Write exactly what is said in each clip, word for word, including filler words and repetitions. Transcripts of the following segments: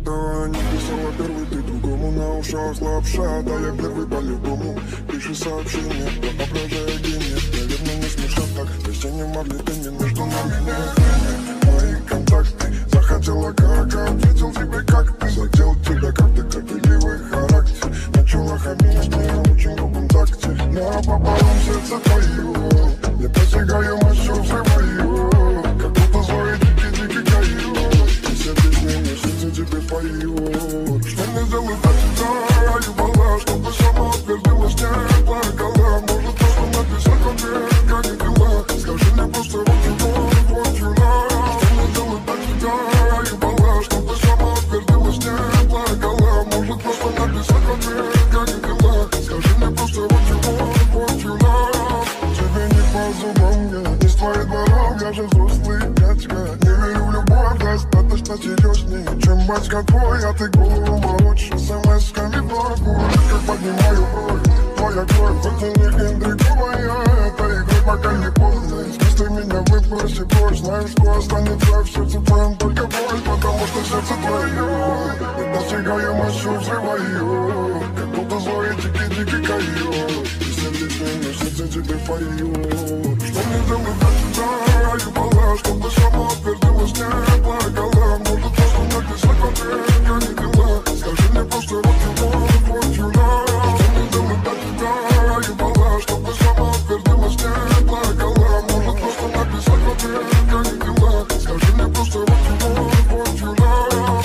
это не писала первый, ты другому на ушах лапша. Да я первый по-любому, пиши сообщение, воображая гений. Наверное, не смешно так, вместе не могли, ты не между нами не. Мои контакты, захотела как, ответил тебе как ты. Задел тебя как ты, терпеливый характер. Начала хамить мне очень грубом такте. Напополам сердце твое, я достигаю мощью, взрываю. Как будто злой дикий-дикий каю. И все песни мне сердце тебе поют. Что мне сделать для тебя, ебала, чтобы сама утвердилась, не плакала. Может просто написать ответ, как и дела. Скажи мне просто вот you want, what you love. Что мне сделать для тебя, ебала, чтобы сама утвердилась, не плакала. Может просто написать ответ, как и дела. Скажи мне просто вот you want, what you love. Тебе не по зубам, я не с твоих дворов. Я же взрослый дядька, не верю в любовь. Достаточно серьезнее, чем батька твой. А ты голову молочь, смс-ками в ногу. Как поднимаю бровь, твоя кровь, это не интриговая. Это игры, пока не поздно. Если ты меня выпроси прочь, знаешь, что останется в сердце твоем только боль. Потому что сердце твое, я достигаю мощью, взрываю. Как будто злой дикий-дикий каю. И все песни мне сердце тебе поют. Что мне делать для тебя, ебала, чтобы сама утвердилась, не плакала. Может просто написать ответ, как и дела. Скажи мне просто вот you want, what you love. Что мне делать для тебя, ебала, чтобы сама утвердилась, не плакала. Может просто написать ответ, как и дела. Скажи мне просто вот you want, what you love.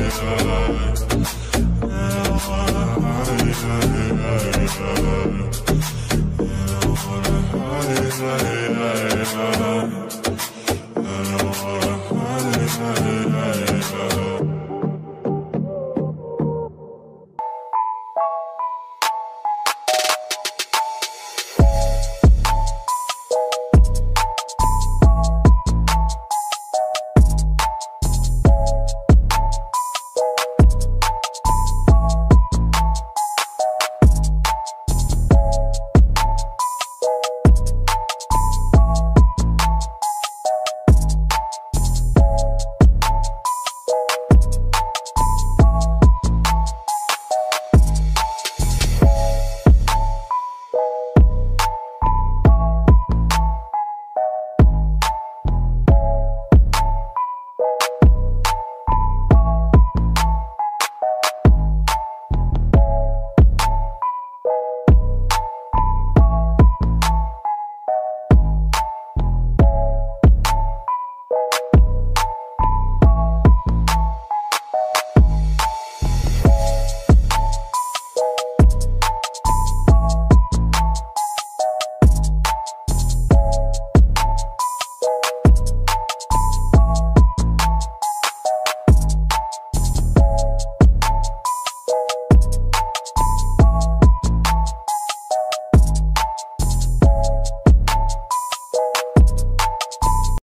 yeah.